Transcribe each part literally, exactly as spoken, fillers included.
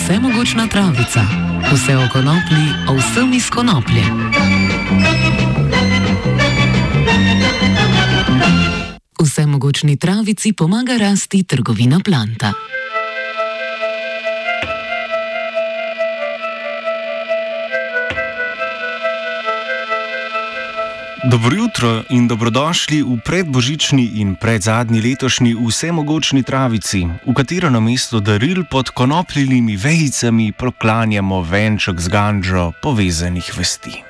Vsemogočna travica. Vse o konoplji, o vsem iz konoplje. Vsemogočni travici pomaga rasti trgovina Planta. Dobro jutro in dobrodošli v predbožični in predzadnji letošnji Vsemogočni travici, v katero namesto daril pod konopljivimi vejicami proklanjamo venček z gandžo povezanih vesti.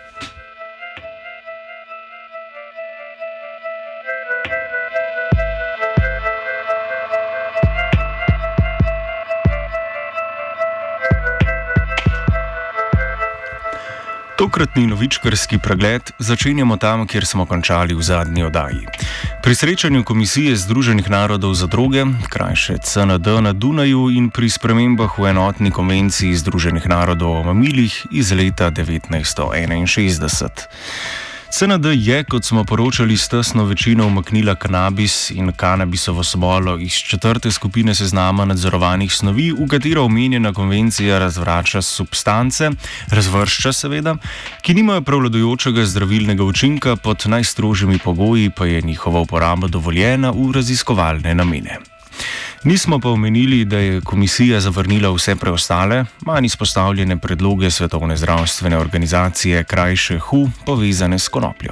Tokratni novičkarski pregled začenjamo tam, kjer smo končali v zadnji oddaji. Pri srečanju Komisije Združenih narodov za droge, krajše C N D na Dunaju, in pri spremembah v enotni konvenciji Združenih narodov o mamilih iz leta devetnajststo enainšestdeset. C N D je, kot smo poročali, s tesno večino umaknila kanabis in kanabisovo smolo iz četrte skupine seznama nadzorovanih snovi, v katero omenjena konvencija razvrača substance, razvršča seveda, ki nimajo prevladujočega zdravilnega učinka, pod najstrožjimi pogoji pa je njihova uporaba dovoljena v raziskovalne namene. Nismo pa omenili, da je komisija zavrnila vse preostale, manj izpostavljene predloge Svetovne zdravstvene organizacije, krajše W H O, povezane s konopljo.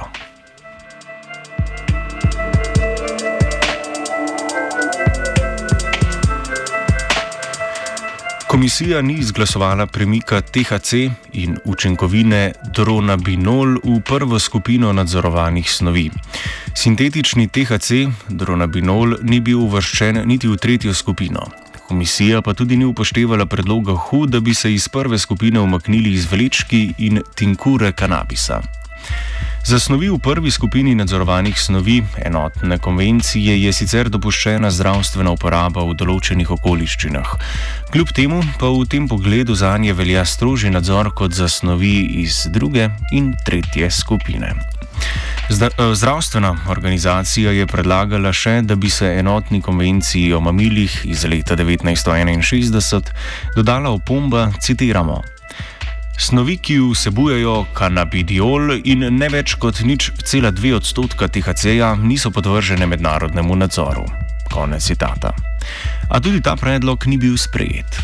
Komisija ni izglasovala premika T H C in učinkovine dronabinol v prvo skupino nadzorovanih snovi. Sintetični T H C, dronabinol, ni bil uvrščen niti v tretjo skupino. Komisija pa tudi ni upoštevala predloga W H O, da bi se iz prve skupine umaknili izvlečki in tinkure kanabisa. Za snovi v prvi skupini nadzorovanih snovi enotne konvencije je sicer dopuščena zdravstvena uporaba v določenih okoliščinah. Kljub temu pa v tem pogledu zanje velja strožji nadzor kot za snovi iz druge in tretje skupine. Zdravstvena organizacija je predlagala še, da bi se enotni konvenciji o mamilih iz leta devetnajststo enainšestdeset dodala opomba, citiramo: "Snovi, ki vsebujejo kanabidiol in ne več kot nič cela dve odstotka T H C-ja, niso podvržene mednarodnemu nadzoru." Konec citata. A tudi ta predlog ni bil sprejet.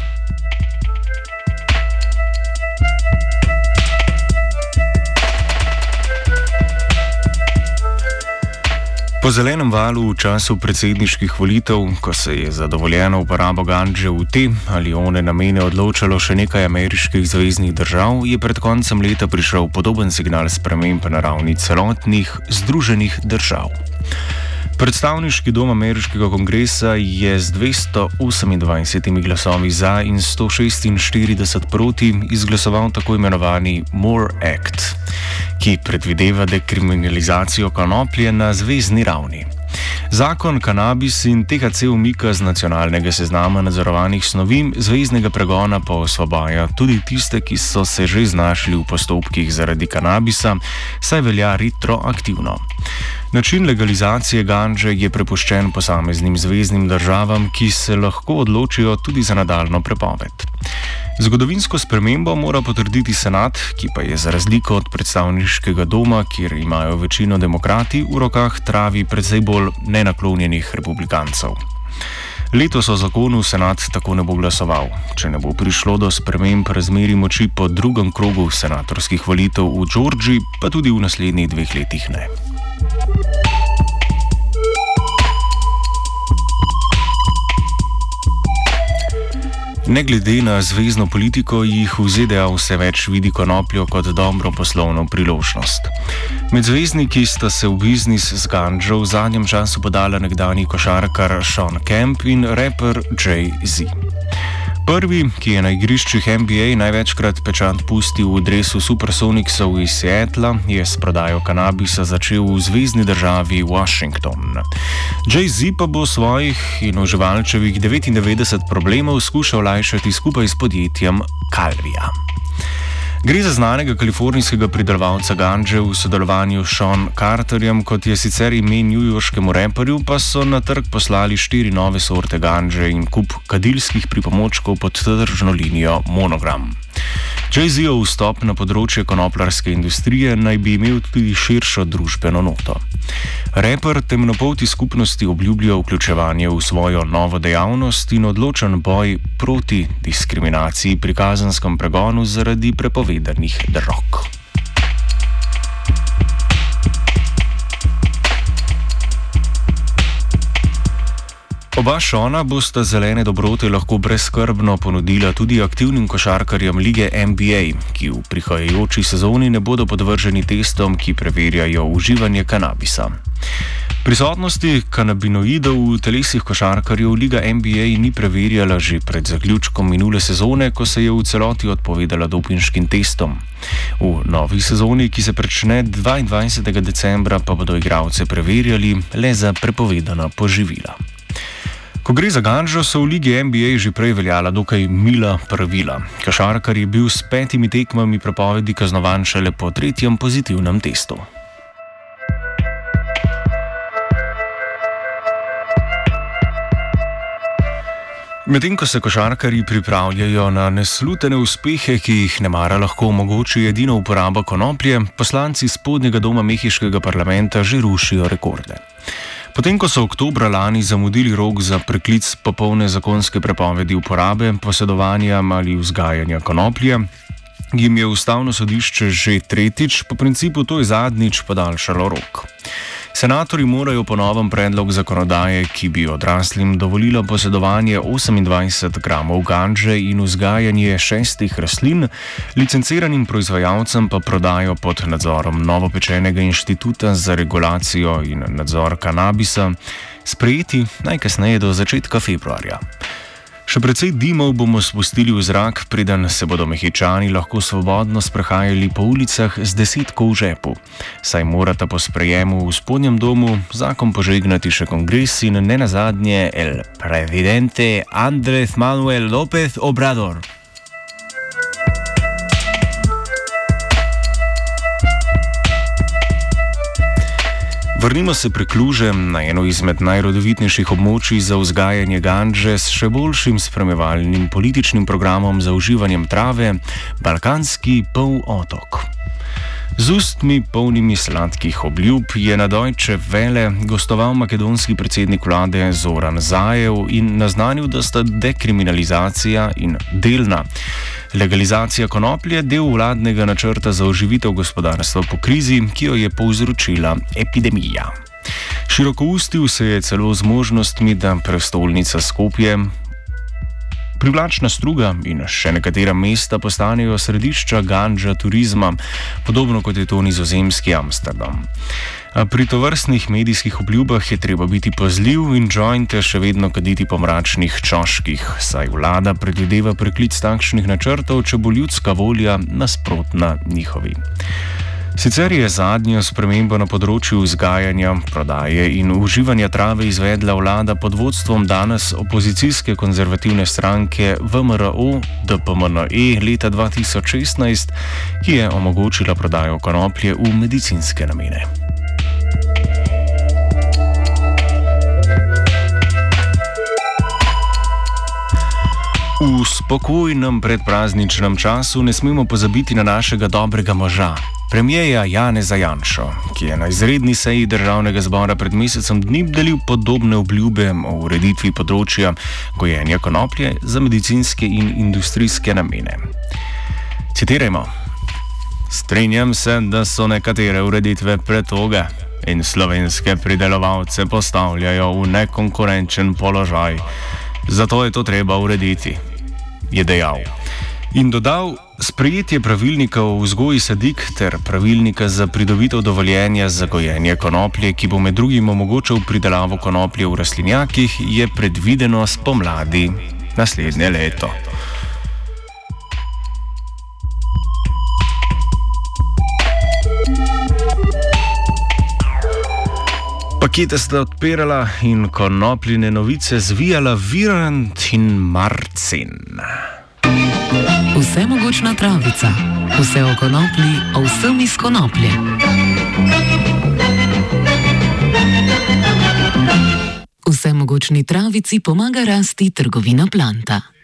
Po zelenem valu v času predsedniških volitev, ko se je za dovoljeno uporabo gandže v te ali one namene odločalo še nekaj ameriških zveznih držav, je pred koncem leta prišel podoben signal sprememb na ravni celotnih Združenih držav. Predstavniški dom ameriškega kongresa je z dvesto osemindvajsetimi glasovi za in sto šestinštirideset proti izglasoval tako imenovani MORE Act, ki predvideva dekriminalizacijo konoplje na zvezni ravni. Zakon kanabis in T H C umika z nacionalnega seznama nadzorovanih snovi, zveznega pregona pa osvobaja tudi tiste, ki so se že znašli v postopkih zaradi kanabisa, saj velja retroaktivno. Način legalizacije gandže je prepuščen posameznim zveznim državam, ki se lahko odločijo tudi za nadaljnjo prepoved. Zgodovinsko spremembo mora potrditi senat, ki pa je za razliko od predstavniškega doma, kjer imajo večino demokrati, v rokah travi precej bolj nenaklonjenih republikancev. Letos o zakonu senat tako ne bo glasoval, če ne bo prišlo do sprememb razmerij moči po drugem krogu senatorskih volitev v Georgiji, pa tudi v naslednjih dveh letih ne. Ne glede na zvezno politiko, jih v Z D A vse več vidi konopljo kot dobro poslovno priložnost. Med zvezdniki sta se v biznis z gandžo v zadnjem času podala nekdanji košarkar Shawn Kemp in raper Jay-Z. Prvi, ki je na igriščih N B A največkrat pečat pustil v dresu Supersonicsov iz Seattla, je s prodajo kanabisa začel v zvezni državi Washington. Jay-Z pa bo svojih in uživalčevih devetindevetdeset problemov skušal lajšati skupaj s podjetjem Calvia. Gre za znanega kalifornijskega pridelovalca gandže v sodelovanju s Sean Carterjem, kot je sicer ime newyorškemu reperju, pa so na trg poslali štiri nove sorte gandže in kup kadilskih pripomočkov pod tržno linijo Monogram. Jay-Zov vstop na področje konopljarske industrije naj bi imel tudi širšo družbeno noto. Reper temnopolti skupnosti obljublja vključevanje v svojo novo dejavnost in odločen boj proti diskriminaciji pri kazenskem pregonu zaradi prepovedanih drog. Oba Šona bosta zelene dobrote lahko brezskrbno ponudila tudi aktivnim košarkarjem lige N B A, ki v prihajajoči sezoni ne bodo podvrženi testom, ki preverjajo uživanje kanabisa. Prisotnosti kanabinoidov v telesih košarkarjev liga N B A ni preverjala že pred zaključkom minule sezone, ko se je v celoti odpovedala dopinškim testom. V novi sezoni, ki se prične dvaindvajsetega decembra, pa bodo igralce preverjali le za prepovedana poživila. Ko gre za gandžo, so v ligi N B A že prej veljala dokaj mila pravila. Košarkar je bil s petimi tekmami prepovedi kaznovan šele po tretjem pozitivnem testu. Medtem ko se košarkarji pripravljajo na neslutene uspehe, ki jih nemara lahko omogoči edino uporaba konoplje, poslanci spodnjega doma mehiškega parlamenta že rušijo rekorde. Potem, ko so oktobra lani zamudili rok za preklic popolne zakonske prepovedi uporabe, posedovanja ali vzgajanja konoplje, jim je ustavno sodišče že tretjič, po principu to je zadnjič, podaljšalo rok. Senatorji morajo po novem predlog zakonodaje, ki bi odraslim dovolila posedovanje osemindvajset gramov gandže in vzgajanje šestih rastlin, licenciranim proizvajalcem pa prodajo pod nadzorom novopečenega inštituta za regulacijo in nadzor kanabisa, sprejeti najkasneje do začetka februarja. Še precej dimov bomo spustili v zrak, preden se bodo Mehičani lahko svobodno sprehajali po ulicah z desetko v žepu, saj morata po sprejemu v spodnjem domu zakon požegnati še kongres in nenazadnje el presidente Andrés Manuel López Obrador. Vrnimo se preklužem na eno izmed najrodovitnejših območij za vzgajanje gandže s še boljšim spremljevalnim političnim programom za uživanjem trave, balkanski polotok. Z ustmi polnimi sladkih obljub je na Deutsche Welle gostoval makedonski predsednik vlade Zoran Zaev in naznanil, da sta dekriminalizacija in delna legalizacija konoplje del vladnega načrta za oživitev gospodarstva po krizi, ki jo je povzročila epidemija. Širokoustil se je celo z možnostmi, da prestolnica Skopje, privlačna Struga in še nekatera mesta postanejo središča gandža turizma, podobno kot je to nizozemski Amsterdam. A pri tovrstnih medijskih obljubah je treba biti pazljiv in jointe še vedno kaditi po mračnih čoških, saj vlada predvideva preklic takšnih načrtov, če bo ljudska volja nasprotna njihovi. Sicer je zadnjo spremembo na področju vzgajanja, prodaje in uživanja trave izvedla vlada pod vodstvom danes opozicijske konzervativne stranke V M R O D P M N E leta dva tisoč šestnajst, ki je omogočila prodajo konoplje v medicinske namene. V spokojnem predprazničnem času ne smemo pozabiti na našega dobrega moža, premierja Janeza Janšo, ki je na izredni seji državnega zbora pred mesecem dni delil podobne obljube o ureditvi področja gojenja konoplje za medicinske in industrijske namene. Citirajmo: "Strinjam se, da so nekatere ureditve pretoge in slovenske pridelovalce postavljajo v nekonkurenčen položaj. Zato je to treba urediti," je dejal. In dodal: "Sprejetje pravilnika o vzgoji sadik ter pravilnika za pridobitev dovoljenja za gojenje konoplje, ki bo med drugim omogočal pridelavo konoplje v rastlinjakih, je predvideno spomladi naslednje leto." Pakete sta odpirala in konopljine novice zvijala Virant in Marcin. Vsemogočna travica. Vse o konoplji, o vsem iz konoplje. Vsemogočni travici pomaga rasti trgovina planta.